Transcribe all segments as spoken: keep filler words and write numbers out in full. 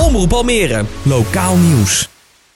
Omroep Almere, lokaal nieuws.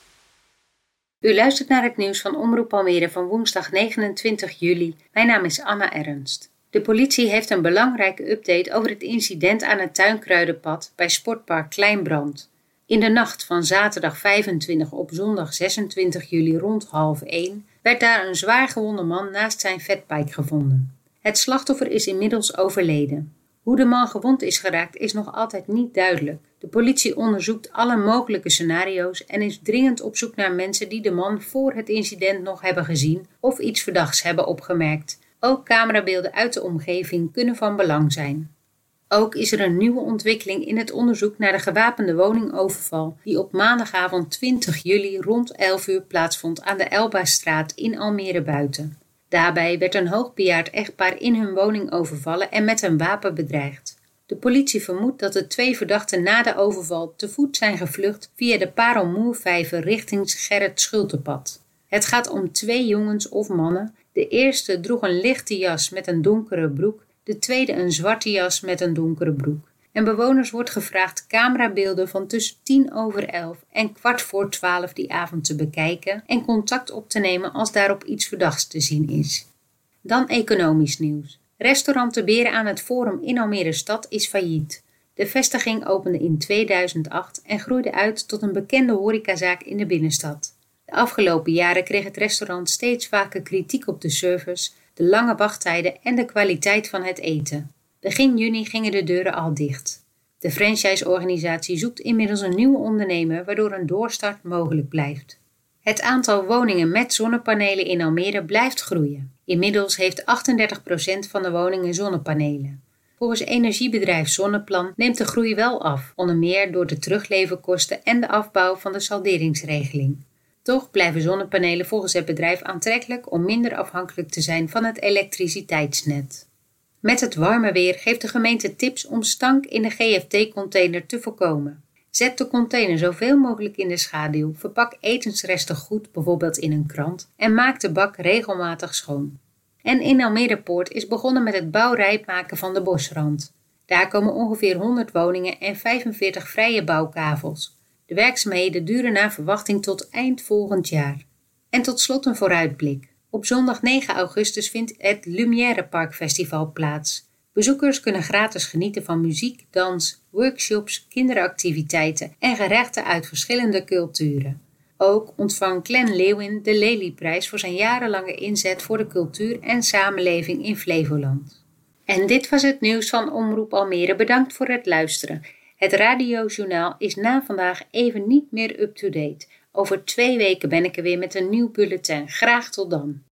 U luistert naar het nieuws van Omroep Almere van woensdag negenentwintig juli. Mijn naam is Anna Ernst. De politie heeft een belangrijke update over het incident aan het Tuinkruidenpad bij Sportpark Kleinbrand. In de nacht van zaterdag vijfentwintig op zondag zesentwintig juli rond half één werd daar een zwaargewonde man naast zijn fatbike gevonden. Het slachtoffer is inmiddels overleden. Hoe de man gewond is geraakt is nog altijd niet duidelijk. De politie onderzoekt alle mogelijke scenario's en is dringend op zoek naar mensen die de man voor het incident nog hebben gezien of iets verdachts hebben opgemerkt. Ook camerabeelden uit de omgeving kunnen van belang zijn. Ook is er een nieuwe ontwikkeling in het onderzoek naar de gewapende woningoverval die op maandagavond twintig juli rond elf uur plaatsvond aan de Elbastraat in Almere Buiten. Daarbij werd een hoogbejaard echtpaar in hun woning overvallen en met een wapen bedreigd. De politie vermoedt dat de twee verdachten na de overval te voet zijn gevlucht via de Parelmoervijver richting Gerrit Schultepad. Het gaat om twee jongens of mannen. De eerste droeg een lichte jas met een donkere broek, de tweede een zwarte jas met een donkere broek. En bewoners wordt gevraagd camerabeelden van tussen tien over elf en kwart voor twaalf die avond te bekijken en contact op te nemen als daarop iets verdachts te zien is. Dan economisch nieuws. Restaurant De Beren aan het Forum in Almere Stad is failliet. De vestiging opende in tweeduizend acht en groeide uit tot een bekende horecazaak in de binnenstad. De afgelopen jaren kreeg het restaurant steeds vaker kritiek op de service, de lange wachttijden en de kwaliteit van het eten. Begin juni gingen de deuren al dicht. De franchise-organisatie zoekt inmiddels een nieuwe ondernemer waardoor een doorstart mogelijk blijft. Het aantal woningen met zonnepanelen in Almere blijft groeien. Inmiddels heeft achtendertig procent van de woningen zonnepanelen. Volgens energiebedrijf Zonneplan neemt de groei wel af, onder meer door de terugleverkosten en de afbouw van de salderingsregeling. Toch blijven zonnepanelen volgens het bedrijf aantrekkelijk om minder afhankelijk te zijn van het elektriciteitsnet. Met het warme weer geeft de gemeente tips om stank in de G F T-container te voorkomen. Zet de container zoveel mogelijk in de schaduw, verpak etensresten goed, bijvoorbeeld in een krant, en maak de bak regelmatig schoon. En in Almere Poort is begonnen met het bouwrijp maken van de bosrand. Daar komen ongeveer honderd woningen en vijfenveertig vrije bouwkavels. De werkzaamheden duren naar verwachting tot eind volgend jaar. En tot slot een vooruitblik. Op zondag negen augustus vindt het Lumière Park Festival plaats. Bezoekers kunnen gratis genieten van muziek, dans, workshops, kinderactiviteiten en gerechten uit verschillende culturen. Ook ontvangt Glenn Leeuwin de Lelyprijs voor zijn jarenlange inzet voor de cultuur en samenleving in Flevoland. En dit was het nieuws van Omroep Almere. Bedankt voor het luisteren. Het radiojournaal is na vandaag even niet meer up-to-date. Over twee weken ben ik er weer met een nieuw bulletin. Graag tot dan.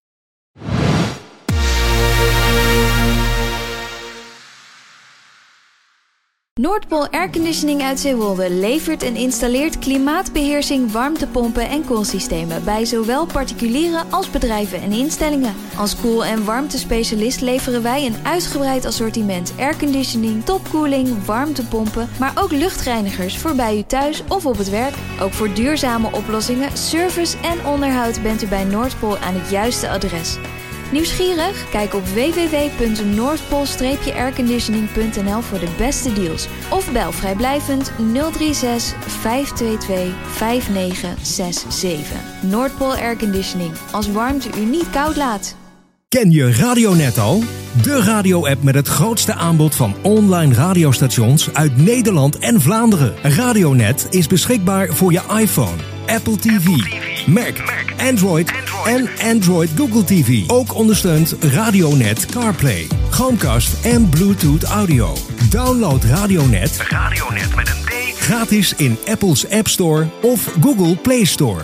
Noordpool Airconditioning uit Zeewolde levert en installeert klimaatbeheersing, warmtepompen en koelsystemen bij zowel particulieren als bedrijven en instellingen. Als koel- en warmtespecialist leveren wij een uitgebreid assortiment airconditioning, topkoeling, warmtepompen, maar ook luchtreinigers voor bij u thuis of op het werk. Ook voor duurzame oplossingen, service en onderhoud bent u bij Noordpool aan het juiste adres. Nieuwsgierig? Kijk op w w w punt noordpool airconditioning punt n l voor de beste deals. Of bel vrijblijvend nul drie zes vijf twee twee vijf negen zes zeven. Noordpool Airconditioning. Als warmte u niet koud laat. Ken je Radionet al? De radio-app met het grootste aanbod van online radiostations uit Nederland en Vlaanderen. Radionet is beschikbaar voor je iPhone, Apple T V, Mac, Android en Android Google T V. Ook ondersteunt Radionet CarPlay, Chromecast en Bluetooth Audio. Download Radionet, Radionet met een D, gratis in Apple's App Store of Google Play Store.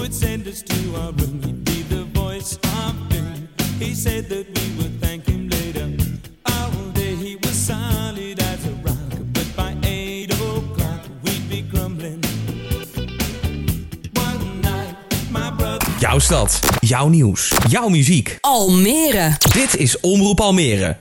would send us to our room. He'd be the voice of doom. He said that we would thank him later. All day he was solid as a rock, but by eight o'clock we'd be crumbling. One night, my brother. Jouw stad, jouw nieuws, jouw muziek. Almere. Dit is Omroep Almere.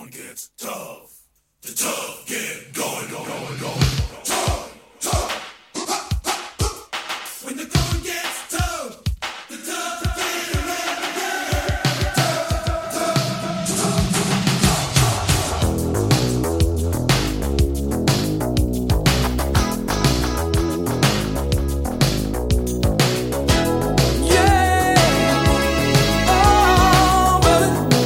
going gets tough, the tough get going, going, going. Tough, tough. When the going gets tough, the tough get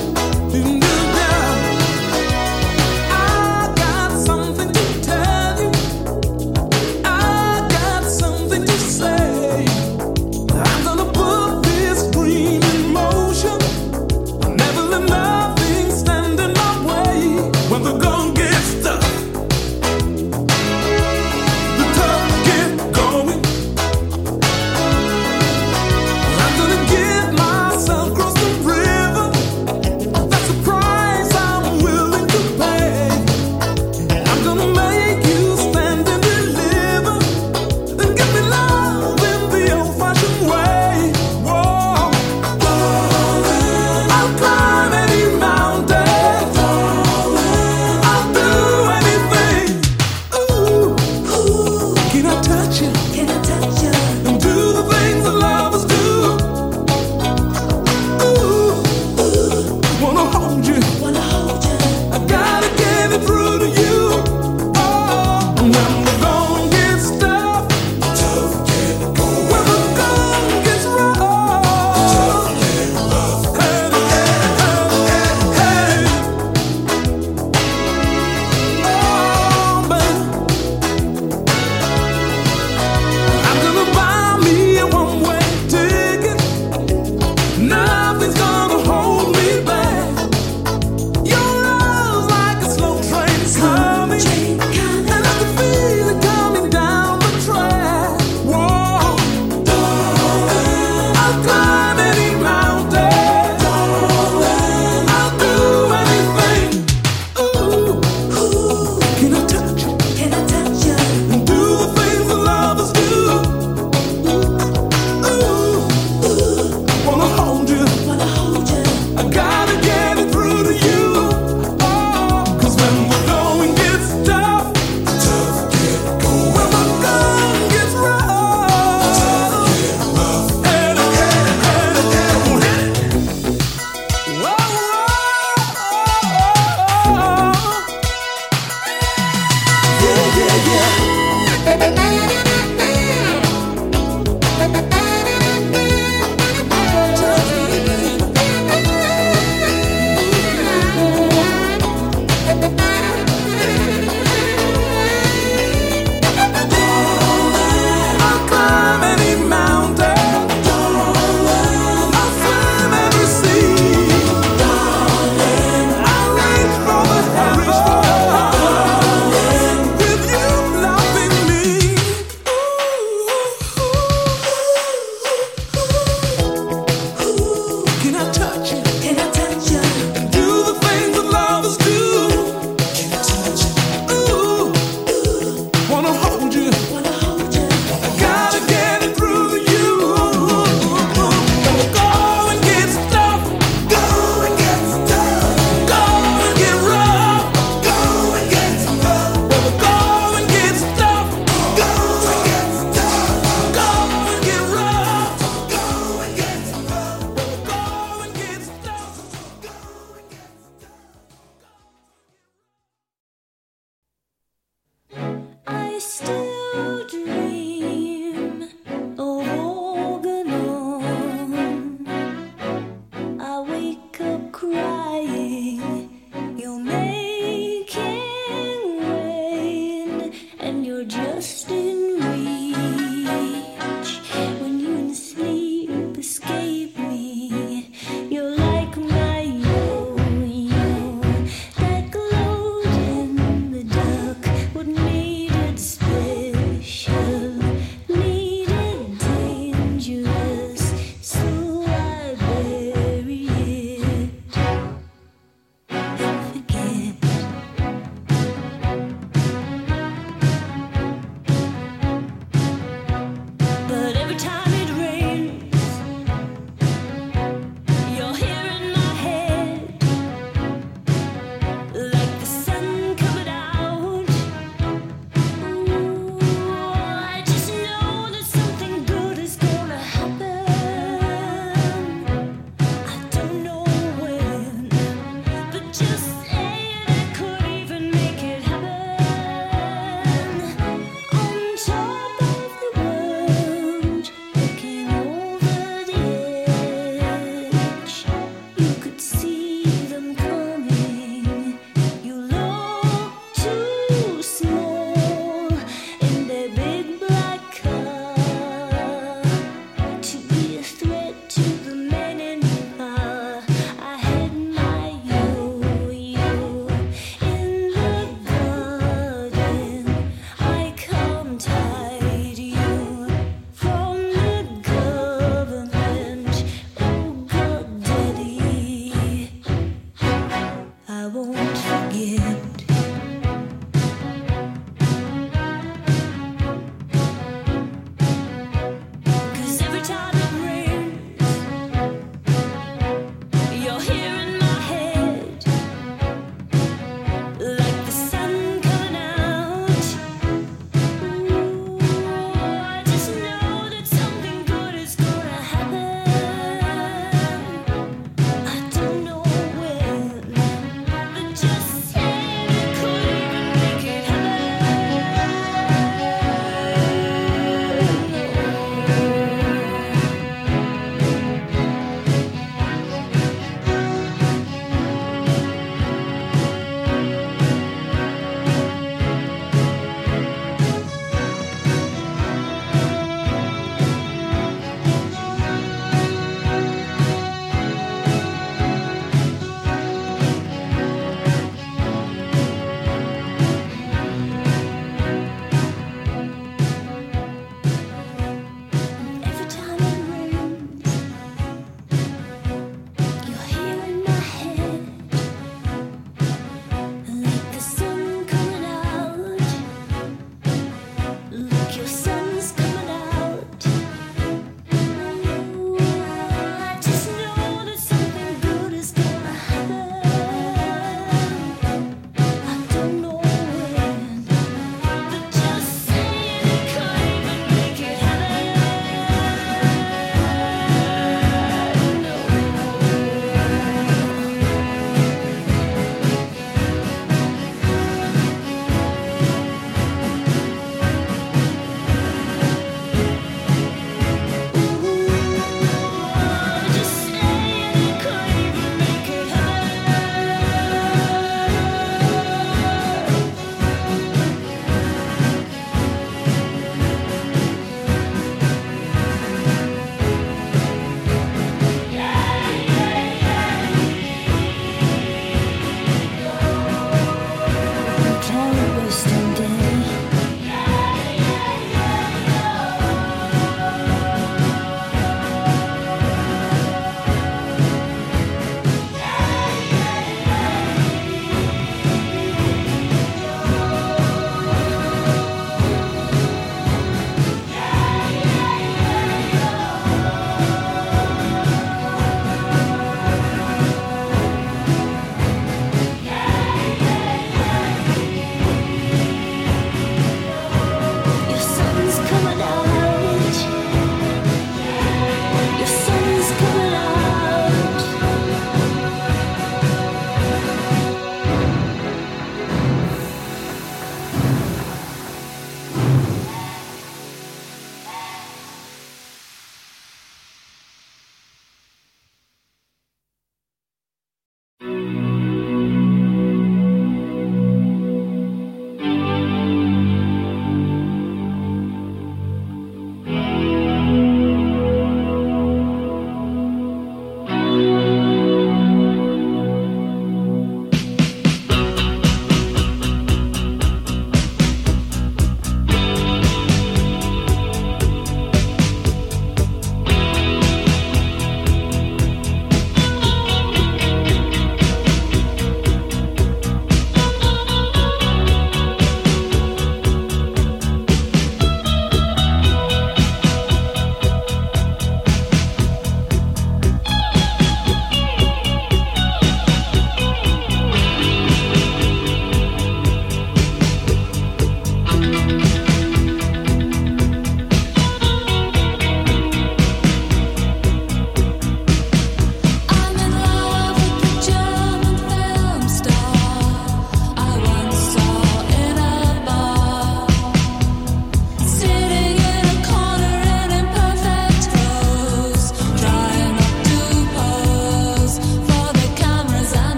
I got something to tell you.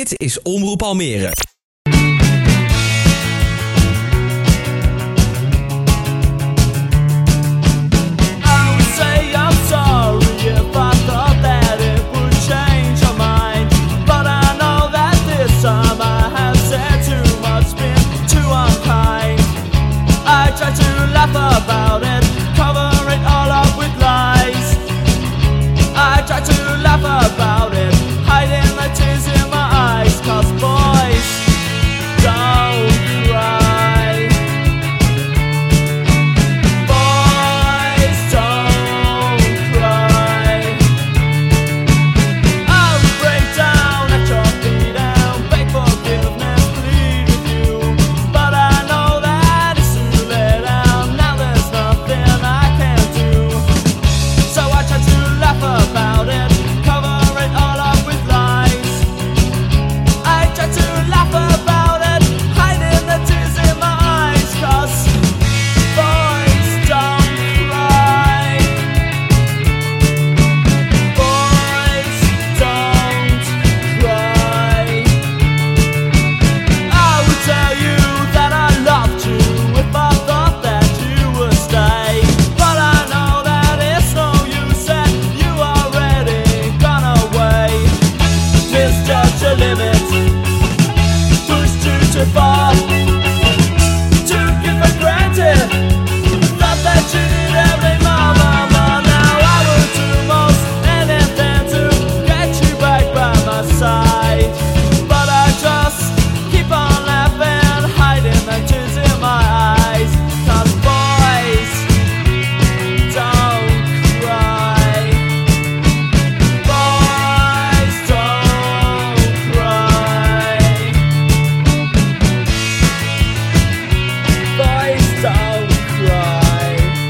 Dit is Omroep Almere. About it, cover it all up with lies. I try to laugh about it, hiding the tears in my eyes. 'Cause boys don't cry. Boys don't cry. I would break down at your feet and beg forgiveness, plead with you, but I know that it's too late and now there's nothing I can do. So I try to laugh about it, cover it all up with lies. I try to laugh about it, hiding the tears in my eyes. 'Cause boys don't cry. Boys don't cry. I would tell you that I loved you if I thought that you would stay, but I know that it's no use and you already gone away. Misjudge your limits, pushed you too far, took you for granted, thought that you did every moment. But now I would do most anything to get you back by my side, but I just keep on laughing, hiding the tears in my eyes. 'Cause boys don't cry. Boys don't cry. Boys don't cry.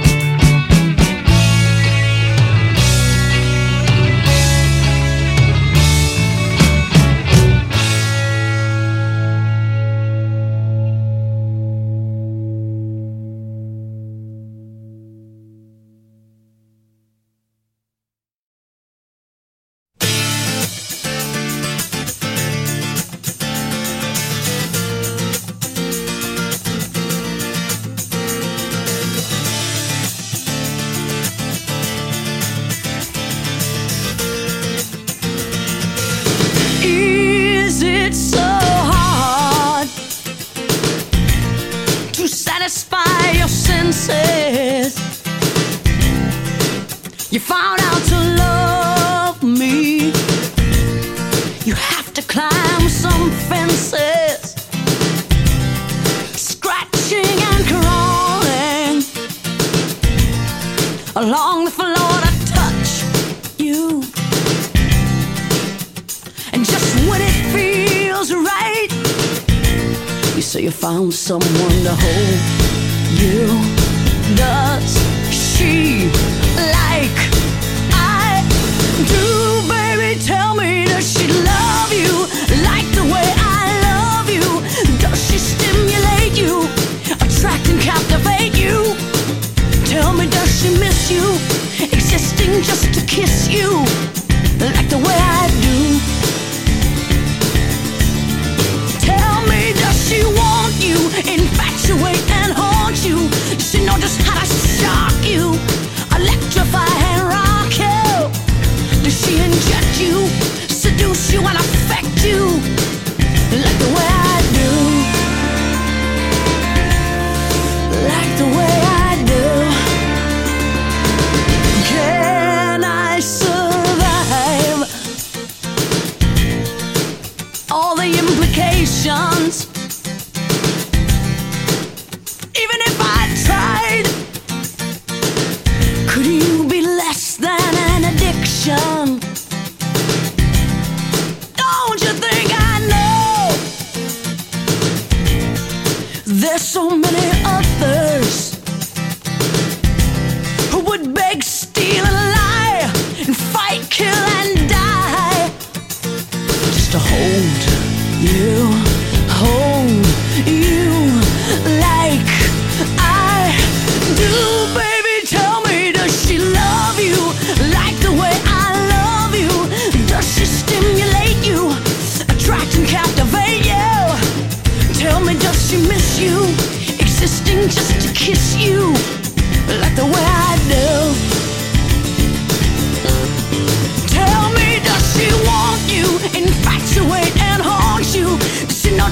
Is it so hard to satisfy your senses? You found out to love me. You have to climb some fences, scratching and crawling along the floor to touch you. And just when it feels right, you say you found someone to hold you. Does she like I do, baby? Tell me, does she love you like the way I love you? Does she stimulate you, attract and captivate you? Tell me, does she miss you, existing just to kiss you like the way I do? Tell me, does she want you, infatuate and haunt you? Does she know just how to shock you, electrify and rock you? Does she inject you, seduce you and affect you like the way I do? Like the way I do. Can I survive all the implications? Even if I tried, could you be less than an addiction? Don't you think I know there's so many others who would beg, steal and lie and fight, kill and die just to hold you, hold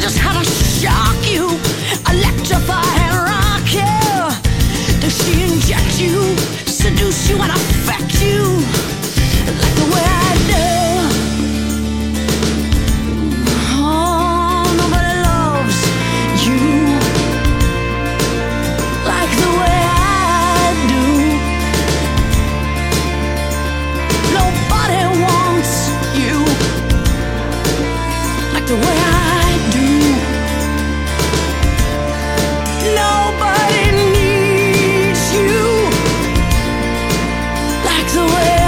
just how to shock you, electrify and rock you. Does she inject you, seduce you and affect you like the way I do? Oh, nobody loves you like the way I do. Nobody wants you like the way I do. Nobody needs you like the way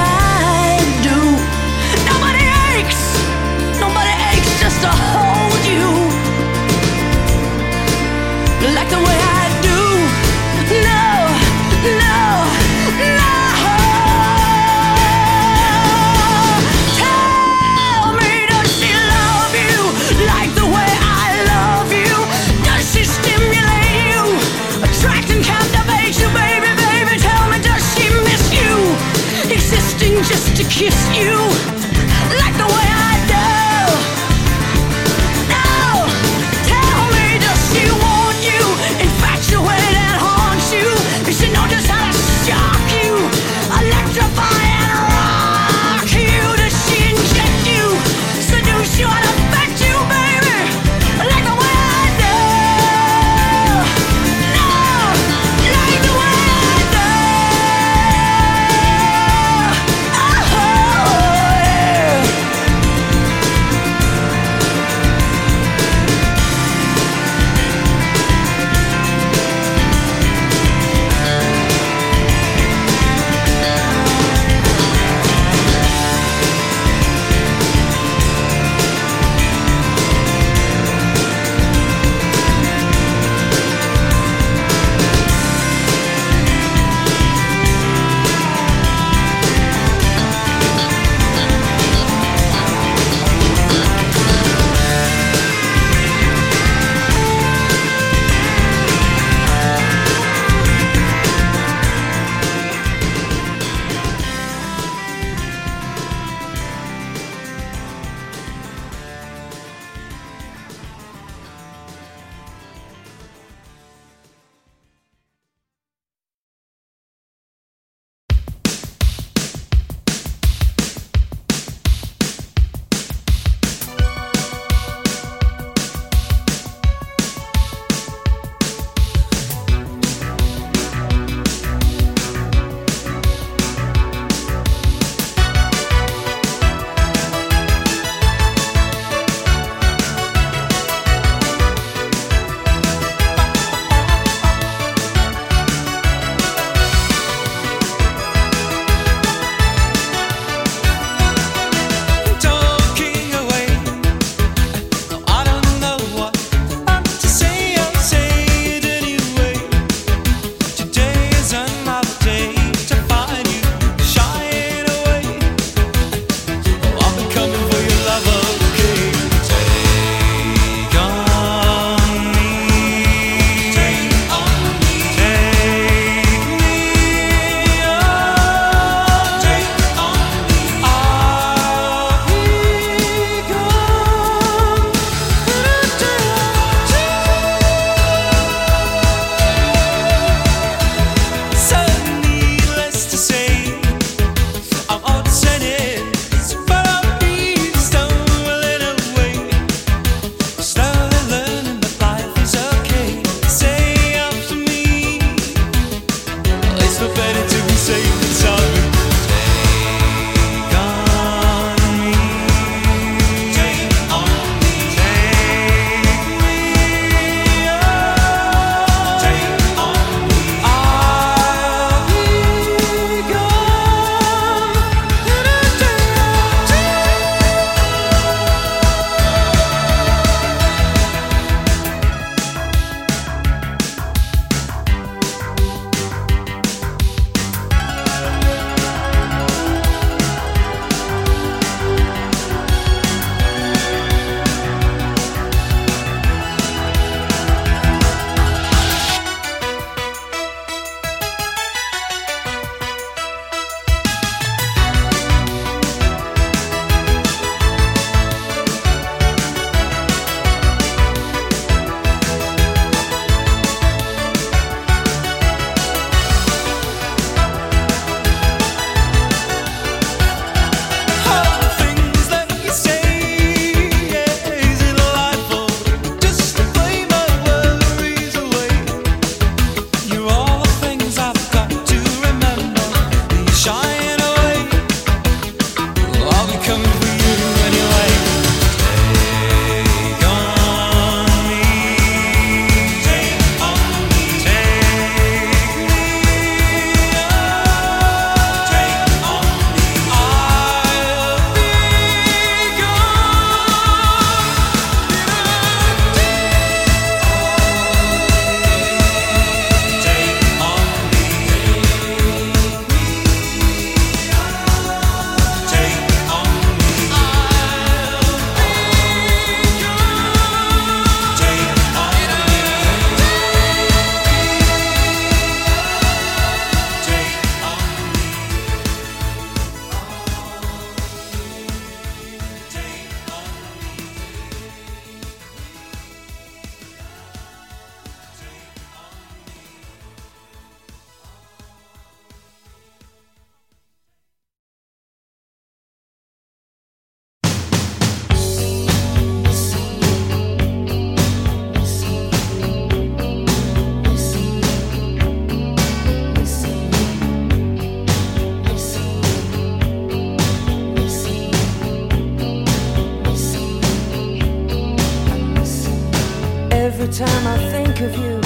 time I think of you,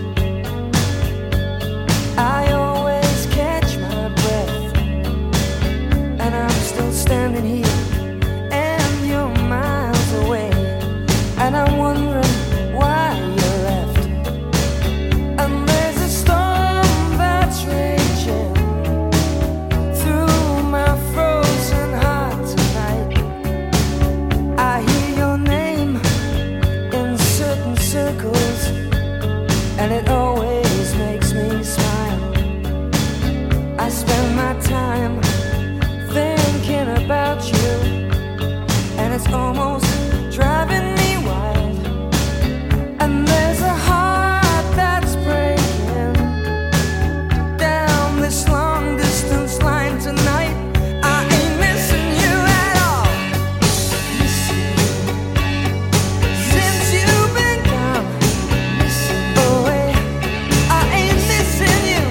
I always catch my breath, and I'm still standing here, and you're miles away, and I'm wondering why you left. And there's a storm that's raging through my frozen heart tonight. I hear your name in certain circles, and it always makes me smile. I spend my time thinking about you, and it's almost driving me wild. And there's a heart that's breaking down this long distance line tonight. I ain't missing you at all. Since you've been gone away, I ain't missing you.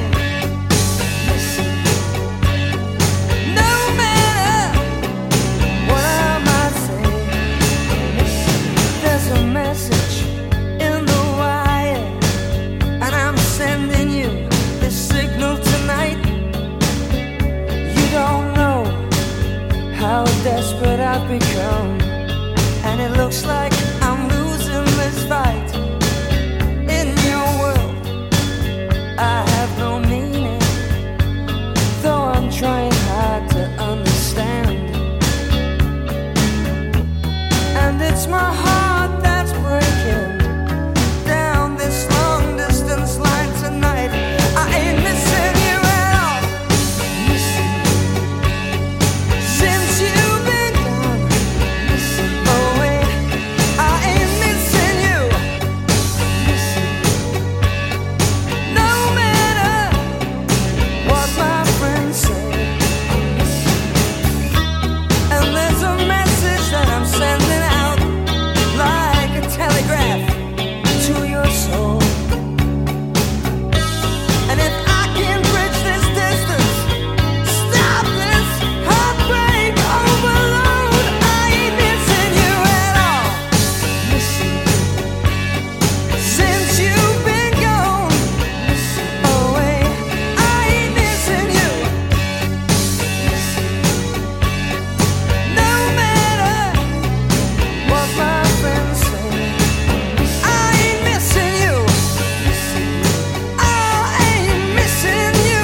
No matter what I might say, there's a message in the wire, and I'm sending you this signal tonight. You don't know how desperate I've become, and it looks like I'm losing this fight. In your world, I have no meaning, though I'm trying hard to understand. And it's my heart that's breaking down this long distance line tonight. I ain't missing you at all. Since you've been gone away, I ain't missing you. No matter what my friends say. And there's a message that I'm sending out like a telegraph to your soul. And if I can bridge this distance, stop this heartbreak overload, I ain't missing you at all. Since you've been gone away, I ain't missing you. No matter what my friends say, I ain't missing you. I ain't missing you.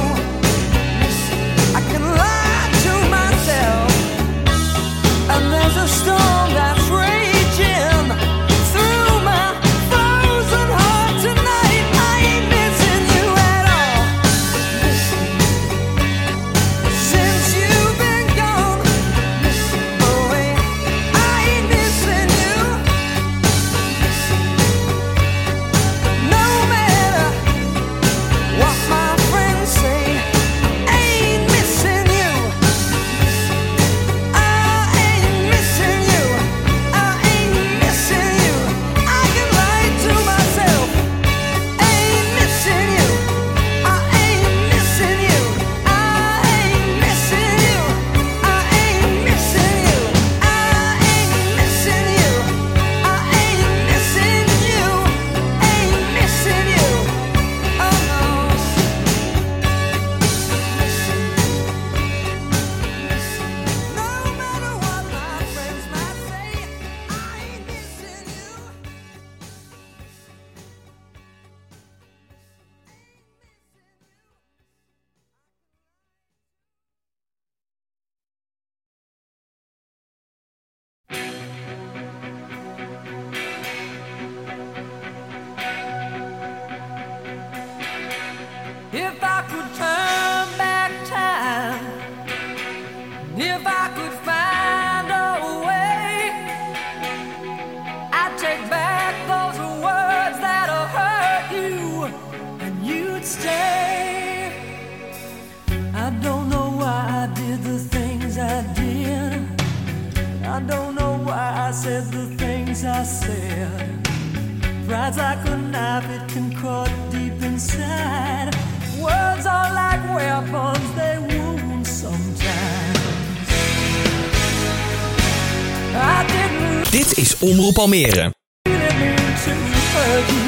I can lie to myself, and there's a storm that's raging through my frozen heart tonight. I ain't missing you at all. Since you've been gone away, I ain't missing you. No matter what my friends say, ain't missing you. I ain't missing you. I ain't missing you. I can lie to myself. Ain't missing you. I ain't missing you. I ain't missing you. I ain't missing you. I ain't missing you. I ain't missing you. Ain't missing you. Oh no. No matter what my friends might say, I ain't missing you. If I could turn back time, if I could find a way, I'd take back those words that have hurt you, and you'd stay. I don't know why I did the things I did. I don't know why I said the things I said. Pride's like a knife, it can cut deep inside. Words are like weapons, they wound sometimes. I didn't Dit is Omroep Almere. really mean to hurt hurt you.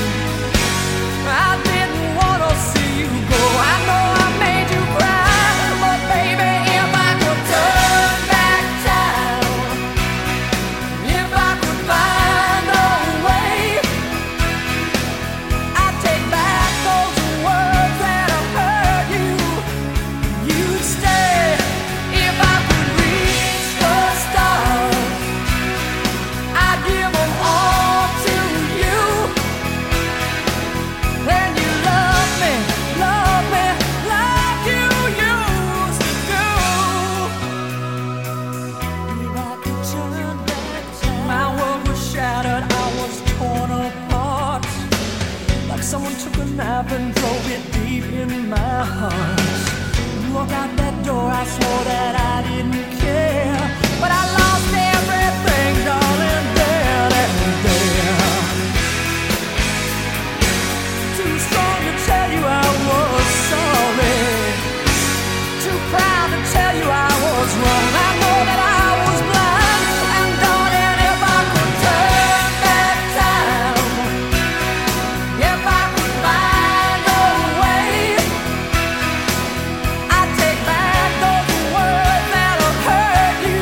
I didn't wanna see you go. I know I made you cry, but baby, if I could turn back time, if I could find a way, I'd take back those words that have hurt you. You'd stay. If I could reach the stars, I'd give them all to you. Then you love me, love me, like you used to do. If I could turn back time, my world was shattered, I was torn apart, like someone took a knife and drove it deep in my heart. You walk out that door, I swore that I didn't care, but I lost everything, darling, there and there. Too strong to tell you I was sorry, too proud to tell you I was wrong. I know that I was blind, and darling, if I could turn back time, if I could find a way, I'd take back those words that have hurt you.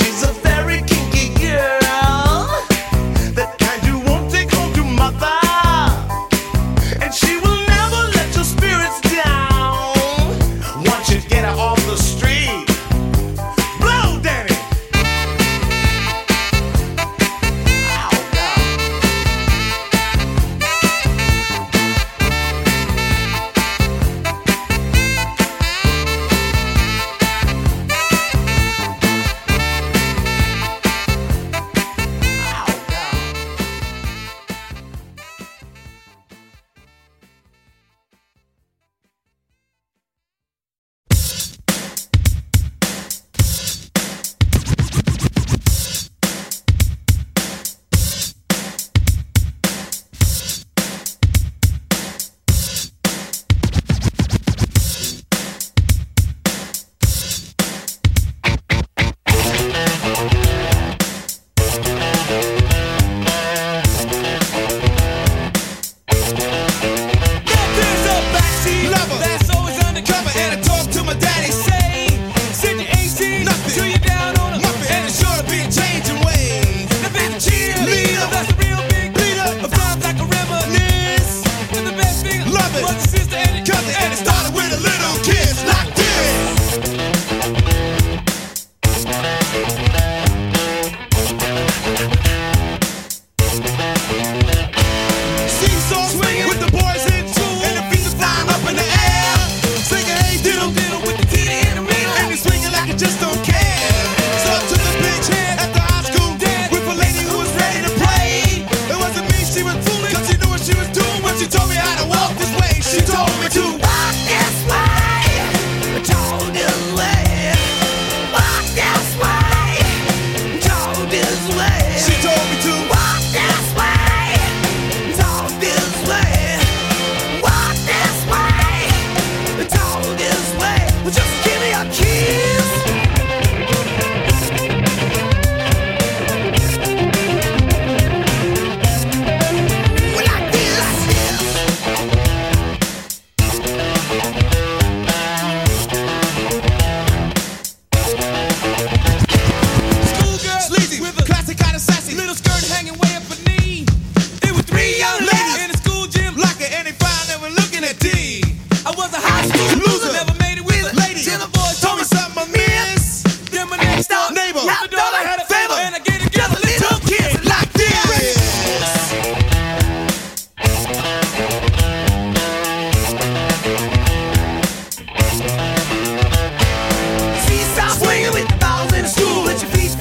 she's a